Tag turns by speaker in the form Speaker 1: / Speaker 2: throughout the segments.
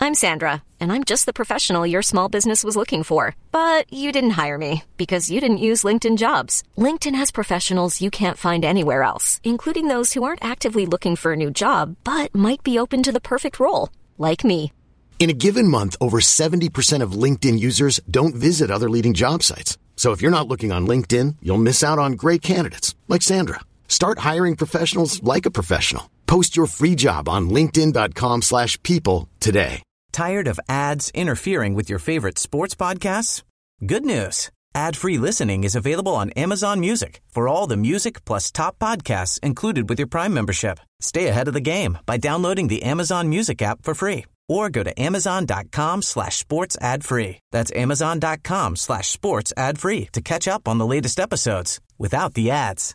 Speaker 1: I'm Sandra, and I'm just the professional your small business was looking for. But you didn't hire me because you didn't use LinkedIn Jobs. LinkedIn has professionals you can't find anywhere else, including those who aren't actively looking for a new job, but might be open to the perfect role, like me.
Speaker 2: In a given month, over 70% of LinkedIn users don't visit other leading job sites. So if you're not looking on LinkedIn, you'll miss out on great candidates like Sandra. Start hiring professionals like a professional. Post your free job on linkedin.com/people today.
Speaker 3: Tired of ads interfering with your favorite sports podcasts? Good news. Ad-free listening is available on Amazon Music for all the music plus top podcasts included with your Prime membership. Stay ahead of the game by downloading the Amazon Music app for free or go to amazon.com/sports ad free. That's amazon.com/sports ad free to catch up on the latest episodes without the ads.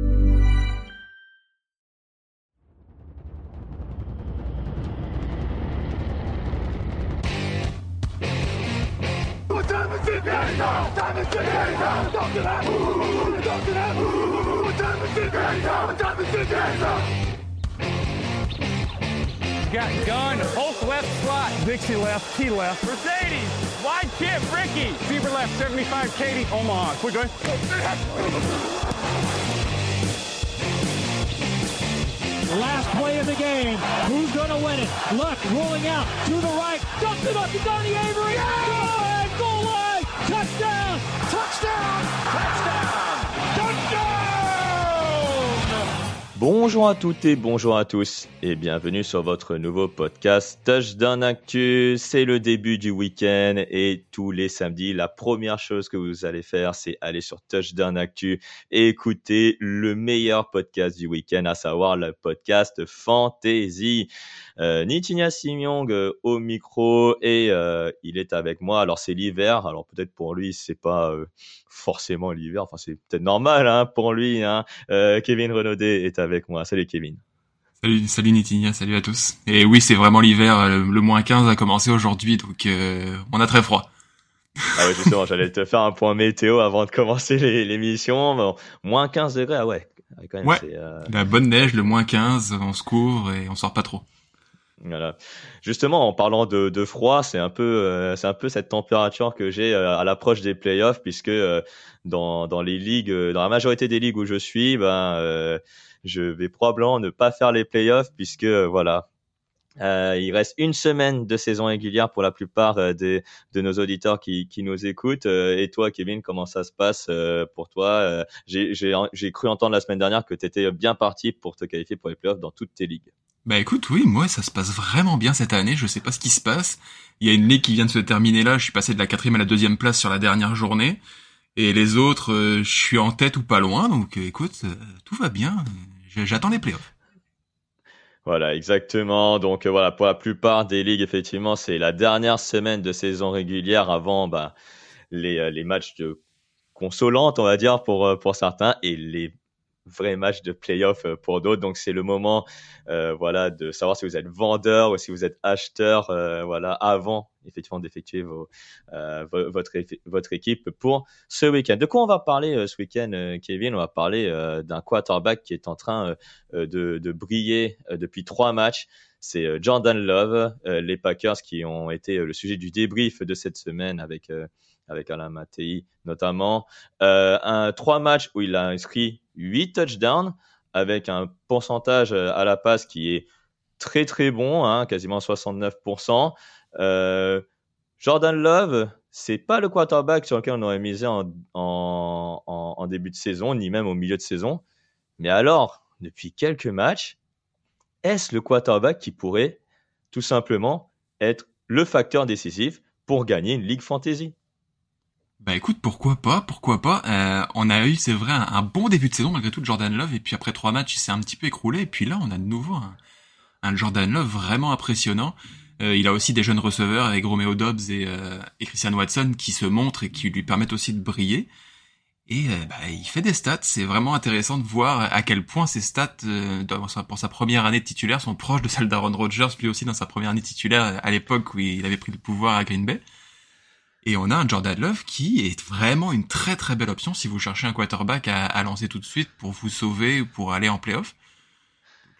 Speaker 4: Got gun, Hulk left slot, Dixie left, T left, Mercedes, wide chip, Ricky, Fever left, 75, Katie, Omaha. Quick, go ahead.
Speaker 5: Last play of the game. Who's going to win it? Luck rolling out to the right. Dumps it up to Donnie Avery. Yeah! Goal line. Touchdown. Touchdown. Touchdown. Touchdown.
Speaker 6: Bonjour à toutes et bonjour à tous et bienvenue sur votre nouveau podcast Touchdown Actu. C'est le début du week-end et tous les samedis, la première chose que vous allez faire, c'est aller sur Touchdown Actu et écouter le meilleur podcast du week-end, à savoir le podcast Fantasy. Nitinia Simyong au micro et il est avec moi. Alors c'est l'hiver, alors peut-être pour lui c'est pas forcément l'hiver, enfin c'est peut-être normal pour lui. Kevin Renaudet est avec moi. Salut Kevin.
Speaker 7: Salut Nitinia, salut à tous. Et oui, c'est vraiment l'hiver, le moins 15 a commencé aujourd'hui, donc on a très froid.
Speaker 6: Ah ouais, justement, j'allais te faire un point météo avant de commencer l'émission. Bon, moins 15 degrés, ah ouais. Quand même,
Speaker 7: ouais,
Speaker 6: c'est,
Speaker 7: la bonne neige, le moins 15, on se couvre et on sort pas trop.
Speaker 6: Voilà. Justement, en parlant de froid, c'est un peu cette température que j'ai à l'approche des playoffs, puisque dans les ligues, dans la majorité des ligues où je suis, je vais probablement ne pas faire les playoffs, puisque voilà, il reste une semaine de saison régulière pour la plupart de nos auditeurs qui nous écoutent. Et toi, Kevin, comment ça se passe pour toi? J'ai cru entendre la semaine dernière que tu étais bien parti pour te qualifier pour les playoffs dans toutes tes ligues.
Speaker 7: Bah écoute, oui, moi ça se passe vraiment bien cette année, je sais pas ce qui se passe. Il y a une ligue qui vient de se terminer là, je suis passé de la 4e à la 2e place sur la dernière journée. Et les autres, je suis en tête ou pas loin, donc écoute, tout va bien, j'attends les playoffs.
Speaker 6: Voilà, exactement. Donc voilà, pour la plupart des ligues, effectivement, c'est la dernière semaine de saison régulière avant les matchs de consolantes, on va dire, pour certains, et les vrais matchs de play-off pour d'autres. Donc c'est le moment de savoir si vous êtes vendeur ou si vous êtes acheteur avant effectivement d'effectuer votre équipe pour ce week-end. De quoi on va parler ce week-end, Kevin? On va parler d'un quarterback qui est en train de briller depuis 3 matchs. C'est Jordan Love, les Packers qui ont été le sujet du débrief de cette semaine avec Alain Mattei notamment. 3 matchs où il a inscrit 8 touchdowns avec un pourcentage à la passe qui est très très bon, quasiment 69%. Jordan Love, c'est pas le quarterback sur lequel on aurait misé en début de saison, ni même au milieu de saison. Mais alors, depuis quelques matchs, est-ce le quarterback qui pourrait tout simplement être le facteur décisif pour gagner une Ligue Fantasy?
Speaker 7: Bah écoute, pourquoi pas. On a eu, c'est vrai, un bon début de saison malgré tout de Jordan Love, et puis après 3 matchs, il s'est un petit peu écroulé, et puis là, on a de nouveau un Jordan Love vraiment impressionnant. Il a aussi des jeunes receveurs avec Romeo Doubs et Christian Watson qui se montrent et qui lui permettent aussi de briller. Et il fait des stats, c'est vraiment intéressant de voir à quel point ses stats pour sa première année de titulaire sont proches de celles d'Aaron Rodgers, lui aussi dans sa première année titulaire à l'époque où il avait pris le pouvoir à Green Bay. Et on a un Jordan Love qui est vraiment une très très belle option si vous cherchez un quarterback à lancer tout de suite pour vous sauver ou pour aller en play-off.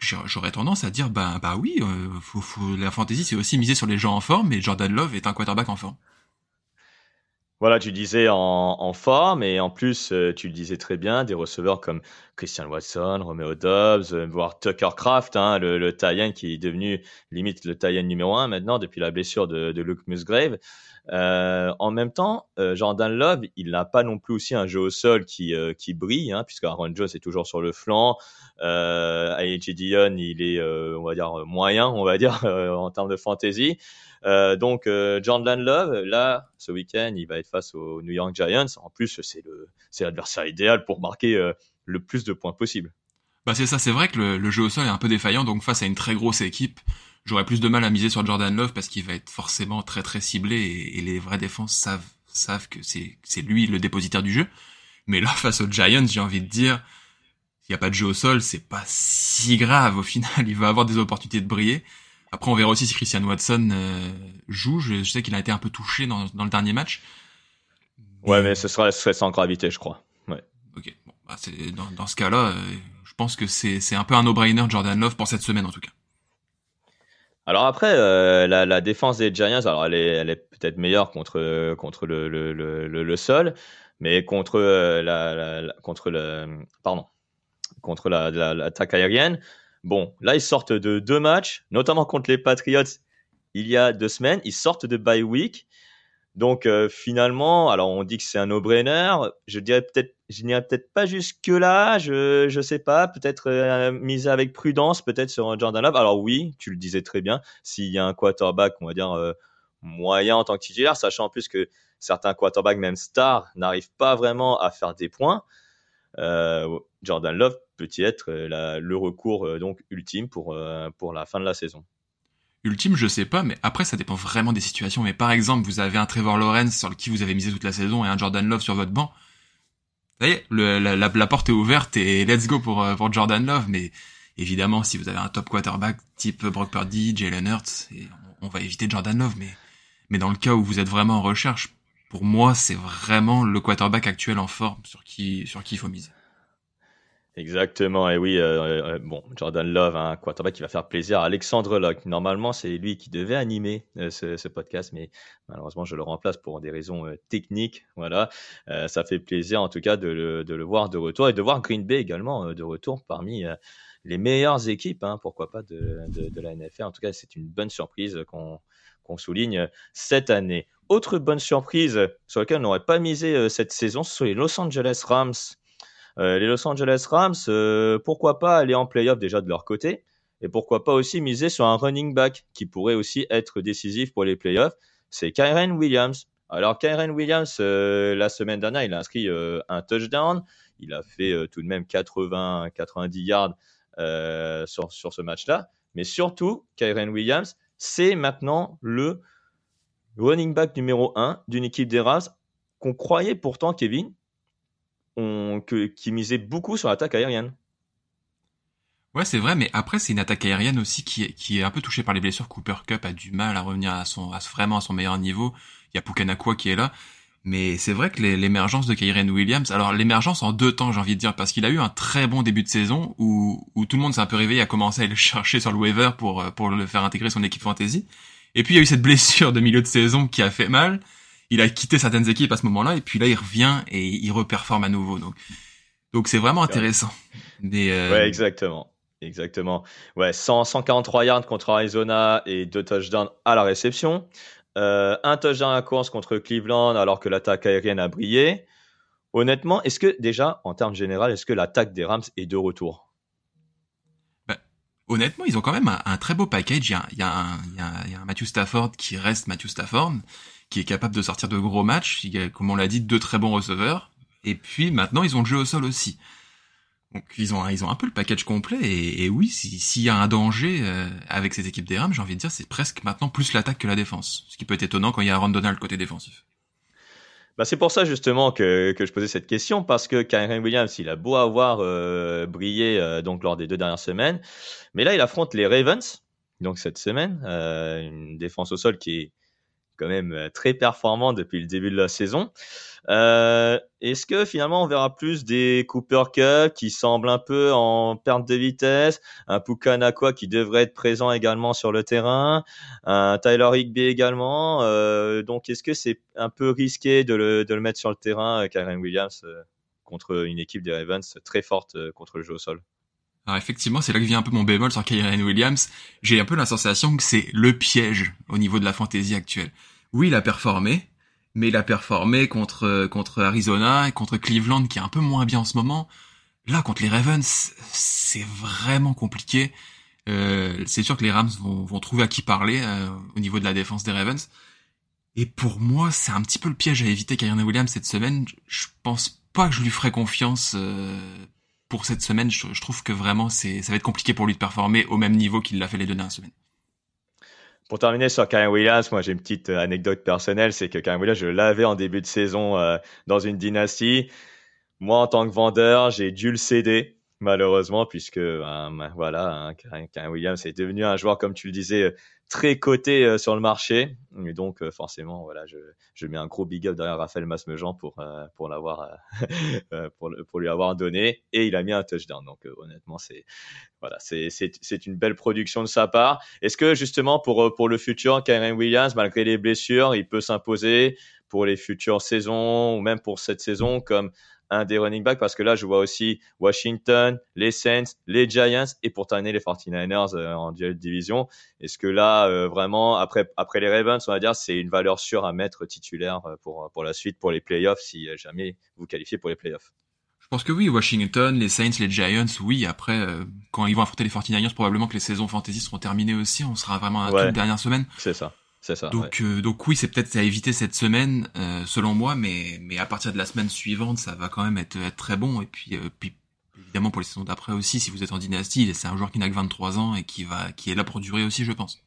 Speaker 7: j'aurais tendance à dire bah oui, la fantasy c'est aussi miser sur les gens en forme, et Jordan Love est un quarterback en forme.
Speaker 6: Voilà, tu disais en forme, et en plus, tu le disais très bien, des receveurs comme Christian Watson, Romeo Doubs, voire Tucker Kraft, hein, le tight end qui est devenu limite le tight end numéro 1 maintenant depuis la blessure de Luke Musgrave. En même temps, Jordan Love, il n'a pas non plus aussi un jeu au sol qui brille, hein, puisque Aaron Jones est toujours sur le flanc. A.J. Dillon, il est, on va dire, moyen, on va dire, en termes de fantasy. Donc Jordan Love, là, ce week-end, il va être face aux New York Giants. En plus, c'est l'adversaire idéal pour marquer le plus de points possible.
Speaker 7: Bah c'est ça, c'est vrai que le jeu au sol est un peu défaillant, donc face à une très grosse équipe, j'aurais plus de mal à miser sur Jordan Love parce qu'il va être forcément très très ciblé, et les vraies défenses savent que c'est lui le dépositaire du jeu. Mais là, face aux Giants, j'ai envie de dire, s'il n'y a pas de jeu au sol, c'est pas si grave au final, il va avoir des opportunités de briller. Après, on verra aussi si Christian Watson joue. Je sais qu'il a été un peu touché dans le dernier match.
Speaker 6: Ouais, mais ce serait sans gravité, je crois. Ouais.
Speaker 7: Ok. Bon, bah c'est dans ce cas-là, je pense que c'est un peu un no-brainer Jordan Love pour cette semaine en tout cas.
Speaker 6: Alors après, la défense des Giants, alors elle est peut-être meilleure contre le sol, mais contre l'attaque aérienne. Bon, là, ils sortent de 2 matchs, notamment contre les Patriots il y a 2 semaines. Ils sortent de bye week. Donc, finalement, alors on dit que c'est un no-brainer. Je n'irais peut-être pas jusque-là. Je sais pas. Peut-être miser avec prudence, peut-être sur Jordan Love. Alors oui, tu le disais très bien. S'il y a un quarterback, on va dire, moyen en tant que titulaire, sachant en plus que certains quarterbacks, même stars, n'arrivent pas vraiment à faire des points. Jordan Love peut-il être le recours donc ultime pour la fin de la saison?
Speaker 7: Ultime, je sais pas, mais après ça dépend vraiment des situations. Mais par exemple, vous avez un Trevor Lawrence sur qui vous avez misé toute la saison et un Jordan Love sur votre banc. Ça y est, la porte est ouverte et let's go pour Jordan Love. Mais évidemment, si vous avez un top quarterback type Brock Purdy, Jalen Hurts, on va éviter Jordan Love. Mais dans le cas où vous êtes vraiment en recherche, pour moi, c'est vraiment le quarterback actuel en forme sur qui il faut miser.
Speaker 6: Exactement, et oui, bon, Jordan Love, un quarterback qui va faire plaisir à Alexandre Locke. Normalement, c'est lui qui devait animer ce podcast, mais malheureusement, je le remplace pour des raisons techniques. Voilà, ça fait plaisir en tout cas de le voir de retour, et de voir Green Bay également de retour parmi les meilleures équipes, hein, pourquoi pas, de la NFL. En tout cas, c'est une bonne surprise qu'on souligne cette année. Autre bonne surprise sur laquelle on n'aurait pas misé cette saison, ce sont les Los Angeles Rams. Les Los Angeles Rams, pourquoi pas aller en playoff déjà de leur côté, et pourquoi pas aussi miser sur un running back qui pourrait aussi être décisif pour les playoffs, c'est Kyren Williams. Alors Kyren Williams, la semaine dernière, il a inscrit un touchdown, il a fait tout de même 90 yards sur ce match-là, mais surtout, Kyren Williams, c'est maintenant le running back numéro 1 d'une équipe des Rams qu'on croyait pourtant, Kevin, qui misait beaucoup sur l'attaque aérienne.
Speaker 7: Ouais, c'est vrai, mais après, c'est une attaque aérienne aussi qui est un peu touchée par les blessures. Cooper Kupp a du mal à revenir vraiment à son meilleur niveau. Il y a Pukanacua qui est là. Mais c'est vrai que l'émergence de Kyren Williams, alors l'émergence en 2 temps, j'ai envie de dire, parce qu'il a eu un très bon début de saison où tout le monde s'est un peu réveillé, a commencé à le chercher sur le waiver pour le faire intégrer son équipe fantasy. Et puis il y a eu cette blessure de milieu de saison qui a fait mal. Il a quitté certaines équipes à ce moment-là, et puis là il revient et il reperforme à nouveau. Donc c'est vraiment intéressant.
Speaker 6: Ouais, exactement. Ouais, 143 yards contre Arizona et 2 touchdowns à la réception. Un touchdown à la course contre Cleveland alors que l'attaque aérienne a brillé. Honnêtement, est-ce que déjà, en termes généraux, est-ce que l'attaque des Rams est de retour?
Speaker 7: Honnêtement, ils ont quand même un très beau package. Il y a un Matthew Stafford qui reste Matthew Stafford, qui est capable de sortir de gros matchs. Il y a, comme on l'a dit, 2 très bons receveurs. Et puis maintenant, ils ont le jeu au sol aussi. Donc ils ont un peu le package complet. Et oui, s'il y a un danger avec cette équipe des Rams, j'ai envie de dire, c'est presque maintenant plus l'attaque que la défense. Ce qui peut être étonnant quand il y a Aaron Donald côté défensif.
Speaker 6: Bah c'est pour ça justement que je posais cette question, parce que Kyren Williams, il a beau avoir brillé donc lors des 2 dernières semaines, mais là il affronte les Ravens donc cette semaine, une défense au sol qui est quand même très performant depuis le début de la saison. Est-ce que finalement on verra plus des Cooper Kupp qui semblent un peu en perte de vitesse, un Puka Nacua qui devrait être présent également sur le terrain, un Tyler Higbee également, donc est-ce que c'est un peu risqué de le mettre sur le terrain, Kyren Williams, contre une équipe des Ravens très forte contre le jeu au sol?
Speaker 7: Alors effectivement, c'est là que vient un peu mon bémol sur Kyren Williams. J'ai un peu la sensation que c'est le piège au niveau de la fantasy actuelle. Oui, il a performé, mais il a performé contre Arizona et contre Cleveland qui est un peu moins bien en ce moment. Là, contre les Ravens, c'est vraiment compliqué. C'est sûr que les Rams vont trouver à qui parler au niveau de la défense des Ravens. Et pour moi, c'est un petit peu le piège à éviter Kyren Williams cette semaine. Je pense pas que je lui ferai confiance pour cette semaine. Je trouve que vraiment ça va être compliqué pour lui de performer au même niveau qu'il l'a fait les 2 dernières semaines.
Speaker 6: Pour terminer sur Kyren Williams, moi j'ai une petite anecdote personnelle, c'est que Kyren Williams, je l'avais en début de saison dans une dynastie. Moi, en tant que vendeur, j'ai dû le céder, malheureusement, puisque Kyren Williams est devenu un joueur, comme tu le disais, très coté sur le marché. Et donc, forcément, voilà, je mets un gros big up derrière Raphaël Masmejean pour l'avoir, pour lui avoir donné. Et il a mis un touchdown. Donc, honnêtement, c'est une belle production de sa part. Est-ce que, justement, pour le futur, Kyren Williams, malgré les blessures, il peut s'imposer pour les futures saisons ou même pour cette saison comme un des running backs, parce que là, je vois aussi Washington, les Saints, les Giants et pour terminer les 49ers en duel de division. Est-ce que là, vraiment, après les Ravens, on va dire, c'est une valeur sûre à mettre titulaire pour la suite, pour les playoffs, si jamais vous qualifiez pour les playoffs?
Speaker 7: Je pense que oui, Washington, les Saints, les Giants, oui. Après, quand ils vont affronter les 49ers, probablement que les saisons fantasy seront terminées aussi. On sera vraiment à toute dernière semaine.
Speaker 6: C'est ça.
Speaker 7: Donc oui, c'est peut-être à éviter cette semaine, selon moi, mais à partir de la semaine suivante, ça va quand même être très bon. Et puis évidemment pour les saisons d'après aussi, si vous êtes en dynastie, c'est un joueur qui n'a que 23 ans et qui est là pour durer aussi, je pense.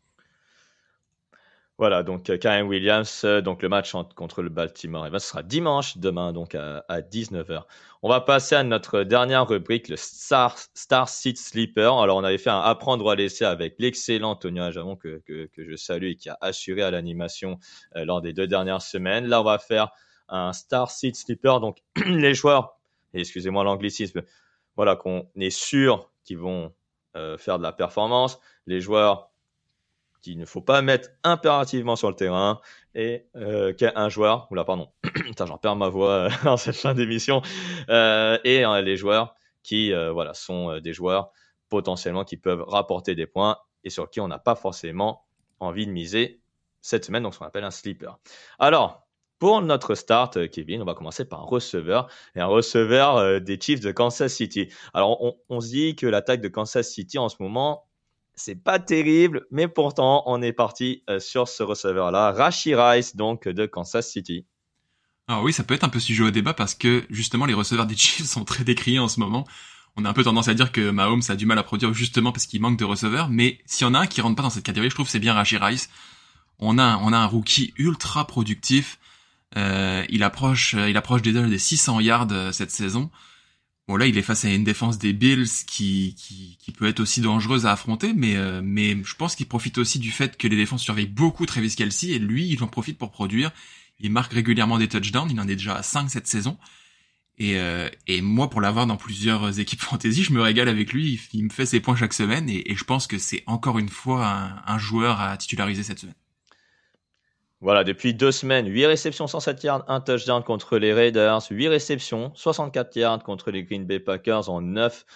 Speaker 6: Voilà, donc Kyren Williams, donc le match contre le Baltimore Ravens sera dimanche, demain donc à 19h. On va passer à notre dernière rubrique, le Star Seat Sleeper. Alors on avait fait un apprendre ou à laisser avec l'excellent Tony Ajamon que je salue et qui a assuré à l'animation lors des 2 dernières semaines. Là on va faire un Star Seat Sleeper, donc les joueurs, et excusez-moi l'anglicisme, voilà, qu'on est sûr qu'ils vont faire de la performance, les joueurs qu'il ne faut pas mettre impérativement sur le terrain et un joueur, putain, j'en perds ma voix en cette fin d'émission, et les joueurs qui sont des joueurs potentiellement qui peuvent rapporter des points et sur qui on n'a pas forcément envie de miser cette semaine, donc ce qu'on appelle un sleeper. Alors, pour notre start, Kevin, on va commencer par un receveur des Chiefs de Kansas City. Alors, on se dit que l'attaque de Kansas City en ce moment, c'est pas terrible, mais pourtant, on est parti sur ce receveur-là, Rashee Rice, donc de Kansas City.
Speaker 7: Alors oui, ça peut être un peu sujet au débat parce que justement, les receveurs des Chiefs sont très décriés en ce moment. On a un peu tendance à dire que Mahomes a du mal à produire justement parce qu'il manque de receveurs, mais s'il y en a un qui rentre pas dans cette catégorie, je trouve que c'est bien Rashee Rice. On a un rookie ultra productif. Il approche déjà des 600 yards cette saison. Bon là, il est face à une défense des Bills qui peut être aussi dangereuse à affronter, mais je pense qu'il profite aussi du fait que les défenses surveillent beaucoup Travis Kelce et lui, il en profite pour produire. Il marque régulièrement des touchdowns, il en est déjà à 5 cette saison. Et moi, pour l'avoir dans plusieurs équipes fantasy, je me régale avec lui. Il me fait ses points chaque semaine et je pense que c'est encore une fois un joueur à titulariser cette semaine.
Speaker 6: Voilà, depuis 2 semaines, 8 réceptions, 107 yards, 1 touchdown contre les Raiders, 8 réceptions, 64 yards contre les Green Bay Packers en 9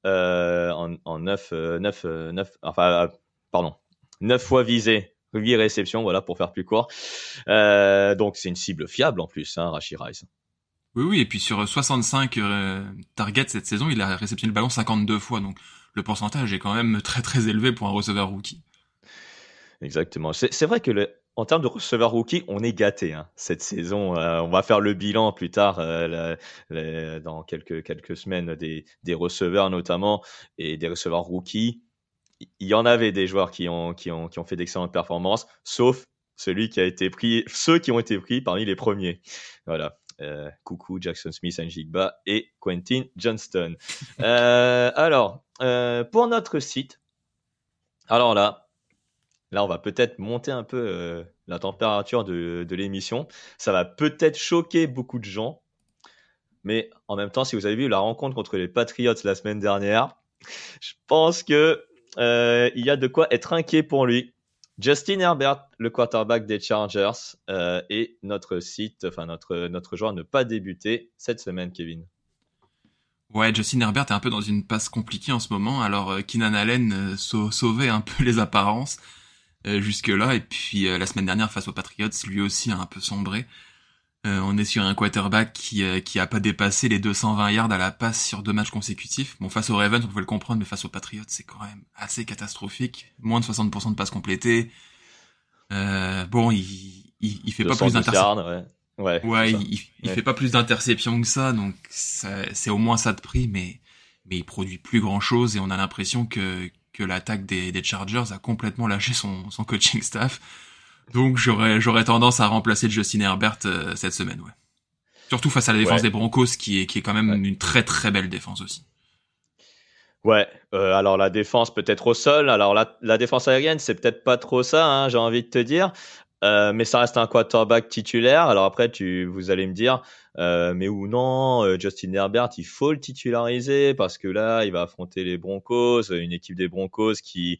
Speaker 6: fois visé, 8 réceptions, voilà, pour faire plus court. Donc, c'est une cible fiable en plus, Rashee Rice.
Speaker 7: Oui, et puis sur 65 targets cette saison, il a réceptionné le ballon 52 fois, donc le pourcentage est quand même très très élevé pour un receveur rookie.
Speaker 6: Exactement. C'est vrai que en termes de receveur rookie, on est gâté cette saison. On va faire le bilan plus tard, dans quelques semaines, des receveurs notamment et des receveurs rookies. Il y en avait des joueurs qui ont fait d'excellentes performances, sauf ceux qui ont été pris parmi les premiers. Voilà. Coucou Jackson Smith, Njigba et Quentin Johnston. Alors, pour notre site, alors là, on va peut-être monter un peu la température de l'émission. Ça va peut-être choquer beaucoup de gens. Mais en même temps, si vous avez vu la rencontre contre les Patriots la semaine dernière, je pense que il y a de quoi être inquiet pour lui. Justin Herbert, le quarterback des Chargers, et notre joueur ne pas débuter cette semaine, Kevin.
Speaker 7: Ouais, Justin Herbert est un peu dans une passe compliquée en ce moment. Alors Keenan Allen sauvait un peu les apparences jusque-là, et puis la semaine dernière face aux Patriots, lui aussi a un peu sombré. On est sur un quarterback qui a pas dépassé les 220 yards à la passe sur 2 matchs consécutifs. Bon, face aux Ravens, on pouvait le comprendre, mais face aux Patriots, c'est quand même assez catastrophique. Moins de 60% de passes complétées. Bon, il fait pas plus d'interceptions. Ouais, il fait pas plus d'interceptions que ça, donc c'est au moins ça de prix, mais il produit plus grand chose, et on a l'impression que l'attaque des Chargers a complètement lâché son coaching staff. Donc j'aurais tendance à remplacer Justin Herbert cette semaine, ouais. Surtout face à la défense des Broncos, qui est quand même une très très belle défense aussi.
Speaker 6: Ouais, alors la défense peut-être au sol, alors la défense aérienne c'est peut-être pas trop ça, hein, j'ai envie de te dire, mais ça reste un quarterback titulaire. Alors après vous allez me dire, mais ou non, Justin Herbert il faut le titulariser parce que là il va affronter les Broncos, une équipe des Broncos qui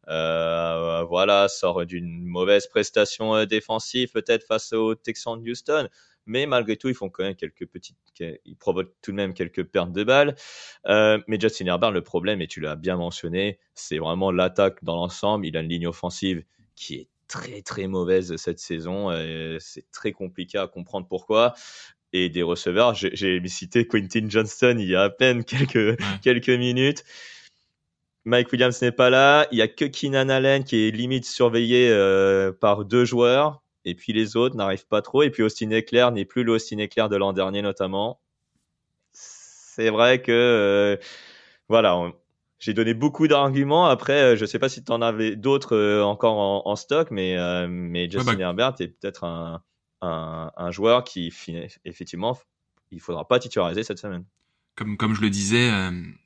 Speaker 6: sort d'une mauvaise prestation défensive peut-être face aux Texans de Houston. Mais malgré tout, ils font quand même ils provoquent tout de même quelques pertes de balles. Mais Justin Herbert, le problème, et tu l'as bien mentionné, c'est vraiment l'attaque dans l'ensemble. Il a une ligne offensive qui est très très mauvaise cette saison. C'est très compliqué à comprendre pourquoi. Et des receveurs, j'ai cité Quentin Johnston il y a à peine quelques minutes. Mike Williams n'est pas là. Il y a que Keenan Allen qui est limite surveillé par 2 joueurs. Et puis les autres n'arrivent pas trop. Et puis Austin Ekeler n'est plus le Austin Ekeler de l'an dernier notamment. C'est vrai que j'ai donné beaucoup d'arguments. Après, je sais pas si tu en avais d'autres encore en stock, mais Justin Herbert est peut-être un joueur qui effectivement il faudra pas titulariser cette semaine.
Speaker 7: Comme je le disais,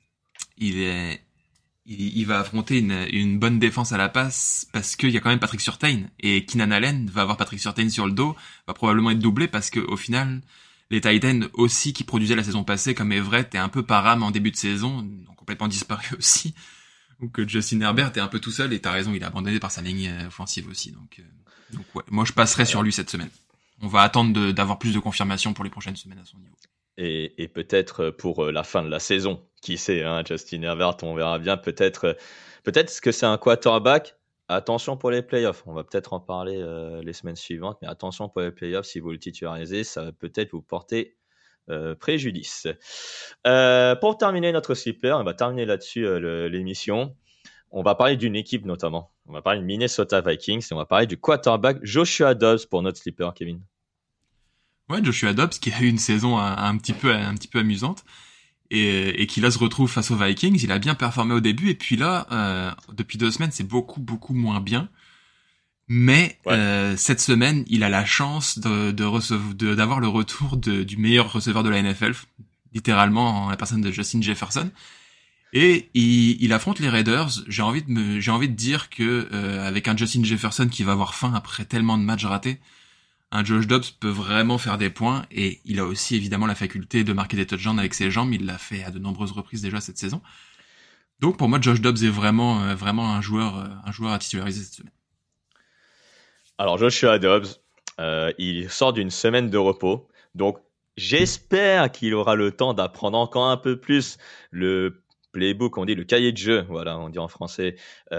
Speaker 7: il va affronter une bonne défense à la passe parce qu'il y a quand même Patrick Surtain, et Keenan Allen va avoir Patrick Surtain sur le dos, va probablement être doublé parce que au final les Titans aussi qui produisaient la saison passée comme Everett est un peu par âme en début de saison, ont complètement disparu aussi. Donc Justin Herbert est un peu tout seul, et t'as raison, il est abandonné par sa ligne offensive aussi. Donc ouais, moi je passerai sur lui cette semaine. On va attendre d'avoir plus de confirmation pour les prochaines semaines à son niveau.
Speaker 6: Et peut-être pour la fin de la saison, qui sait, hein, Justin Herbert, on verra bien, peut-être que c'est un quarterback. Attention pour les playoffs, on va peut-être en parler les semaines suivantes, mais attention pour les playoffs, si vous le titularisez, ça va peut-être vous porter préjudice. Pour terminer notre sleeper, on va terminer là-dessus l'émission. On va parler d'une équipe notamment. On va parler de Minnesota Vikings et on va parler du quarterback Joshua Dobbs pour notre sleeper, Kevin.
Speaker 7: Ouais, Joshua Dobbs qui a eu une saison un petit peu amusante et qui là se retrouve face aux Vikings. Il a bien performé au début, et puis là, depuis 2 semaines, c'est beaucoup moins bien. Mais cette semaine, il a la chance d'avoir le retour du meilleur receveur de la NFL, littéralement en la personne de Justin Jefferson. Et il affronte les Raiders. J'ai envie de dire que avec un Justin Jefferson qui va avoir faim après tellement de matchs ratés, un Josh Dobbs peut vraiment faire des points, et il a aussi évidemment la faculté de marquer des touchdowns avec ses jambes. Il l'a fait à de nombreuses reprises déjà cette saison. Donc pour moi, Josh Dobbs est vraiment un joueur à titulariser cette semaine.
Speaker 6: Alors Joshua Dobbs, il sort d'une semaine de repos, donc j'espère qu'il aura le temps d'apprendre encore un peu plus le playbook, on dit le cahier de jeu, voilà, on dit en français,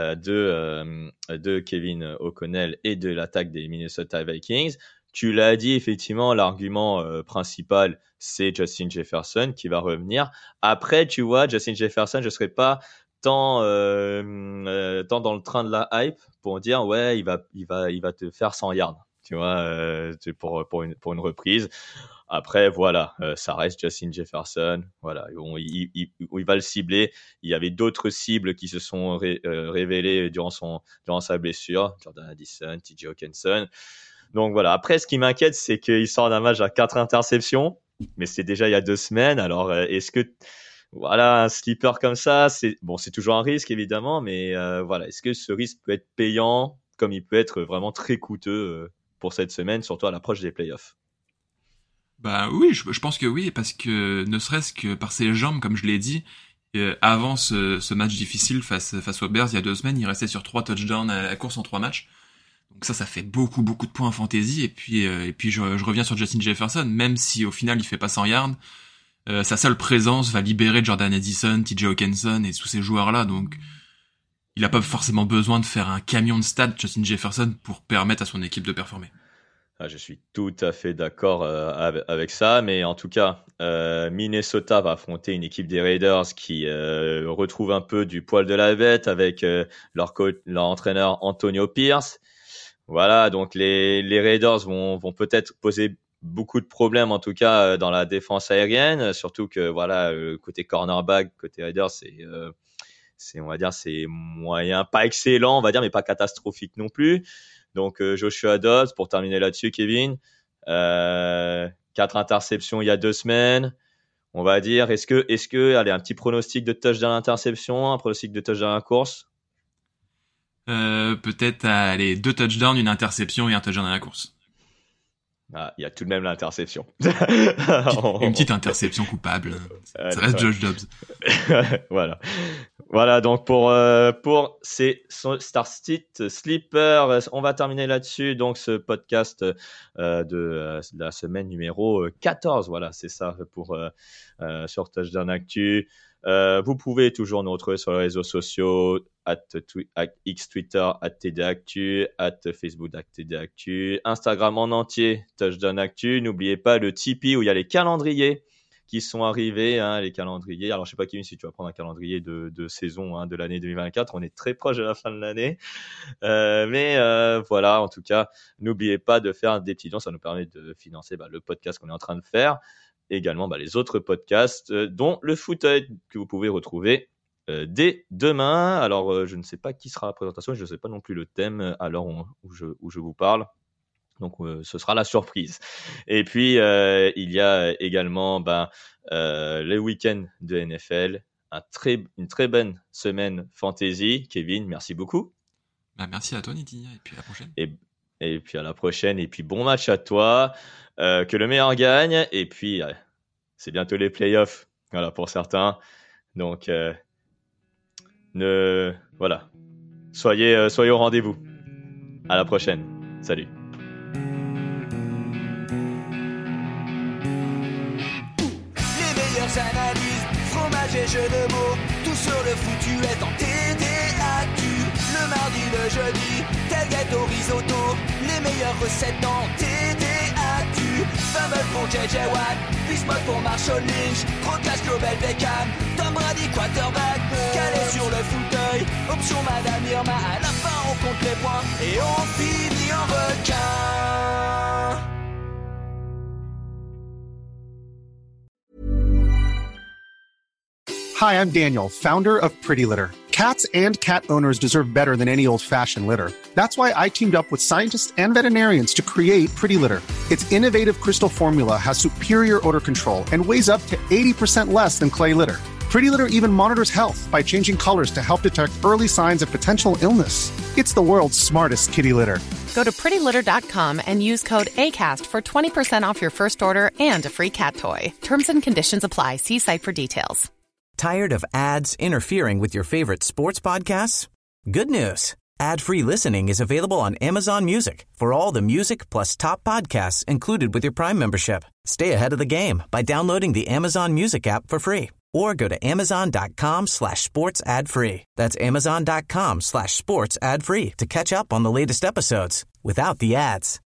Speaker 6: de Kevin O'Connell et de l'attaque des Minnesota Vikings. Tu l'as dit, effectivement, l'argument principal, c'est Justin Jefferson qui va revenir. Après, tu vois, Justin Jefferson, je serais pas tant dans le train de la hype pour dire ouais, il va te faire 100 yards, tu vois, pour une reprise. Après, voilà, ça reste Justin Jefferson. Voilà, il va le cibler. Il y avait d'autres cibles qui se sont révélées durant sa blessure. Jordan Addison, TJ Hawkinson. Donc voilà. Après, ce qui m'inquiète, c'est qu'il sort d'un match à 4 interceptions, mais c'est déjà il y a 2 semaines. Alors, est-ce que voilà, un sleeper comme ça, c'est toujours un risque évidemment, mais voilà, est-ce que ce risque peut être payant comme il peut être vraiment très coûteux pour cette semaine, surtout à l'approche des playoffs.
Speaker 7: Bah oui, je pense que oui, parce que ne serait-ce que par ses jambes, comme je l'ai dit, avant ce match difficile face aux Bears il y a 2 semaines, il restait sur 3 touchdowns à la course en 3 matchs. Donc ça fait beaucoup de points en fantasy. Et puis je reviens sur Justin Jefferson, même si au final il fait pas 100 yards, sa seule présence va libérer Jordan Addison, TJ Hawkinson et tous ces joueurs-là. Donc il a pas forcément besoin de faire un camion de stats, Justin Jefferson, pour permettre à son équipe de performer.
Speaker 6: Je suis tout à fait d'accord avec ça, mais en tout cas, Minnesota va affronter une équipe des Raiders qui retrouve un peu du poil de la bête avec leur entraîneur Antonio Pierce. Voilà, donc les Raiders vont peut-être poser beaucoup de problèmes, en tout cas dans la défense aérienne, surtout que voilà, côté cornerback, côté Raiders, c'est on va dire c'est moyen, pas excellent, on va dire, mais pas catastrophique non plus. Donc Joshua Dobbs, pour terminer là-dessus, Kevin, 4 interceptions il y a 2 semaines. On va dire, est-ce que allez, un petit pronostic de touchdown interception, un pronostic de touchdown à la course?
Speaker 7: Peut-être 2 touchdowns, une interception et un touchdown à la course.
Speaker 6: Ah, il y a tout de même l'interception.
Speaker 7: Une petite interception coupable. Ça reste Josh Dobbs.
Speaker 6: Voilà, donc pour ces Start-Sit Sleepers, on va terminer là-dessus. Donc ce podcast de la semaine numéro 14. Voilà, c'est ça pour sur Touchdown Actu. Vous pouvez toujours nous retrouver sur les réseaux sociaux, X Twitter, @TDActu, Facebook @TDActu, Instagram en entier, Touchdown Actu. N'oubliez pas le Tipeee où il y a les calendriers qui sont arrivés, les calendriers. Alors, je sais pas, Kevin, si tu vas prendre un calendrier de saison de l'année 2024. On est très proche de la fin de l'année. Mais voilà, en tout cas, n'oubliez pas de faire des petits dons. Ça nous permet de financer le podcast qu'on est en train de faire. Également, les autres podcasts, dont le fauteuil que vous pouvez retrouver dès demain. Alors, je ne sais pas qui sera à la présentation. Je ne sais pas non plus le thème à l'heure où je vous parle. Donc, ce sera la surprise. Et puis, il y a également le week-end de NFL. Une très bonne semaine fantasy. Kevin, merci beaucoup.
Speaker 7: Merci à toi, Nidhi. Et puis à la prochaine.
Speaker 6: Et puis à la prochaine. Et puis, bon match à toi. Que le meilleur gagne. Et puis, c'est bientôt les playoffs. Voilà, pour certains. Donc, voilà. Soyez au rendez-vous. À la prochaine. Salut.
Speaker 8: Analyse, fromage et jeux de mots, tout sur le foutu est en TDActu. Le mardi, le jeudi, tailgate au risotto, les meilleures recettes en TDActu. Fumble pour JJ Watt, Bismuth pour Marshall Lynch, Proclash Global Beckham, Tom Brady quarterback, calé sur le fauteuil, option Madame Irma, à la fin on compte les points et on finit en requin.
Speaker 9: Hi, I'm Daniel, founder of Pretty Litter. Cats and cat owners deserve better than any old-fashioned litter. That's why I teamed up with scientists and veterinarians to create Pretty Litter. Its innovative crystal formula has superior odor control and weighs up to 80% less than clay litter. Pretty Litter even monitors health by changing colors to help detect early signs of potential illness. It's the world's smartest kitty litter.
Speaker 10: Go to prettylitter.com and use code ACAST for 20% off your first order and a free cat toy. Terms and conditions apply. See site for details.
Speaker 3: Tired of ads interfering with your favorite sports podcasts? Good news. Ad-free listening is available on Amazon Music for all the music plus top podcasts included with your Prime membership. Stay ahead of the game by downloading the Amazon Music app for free or go to amazon.com/sports ad free. That's amazon.com/sports ad free to catch up on the latest episodes without the ads.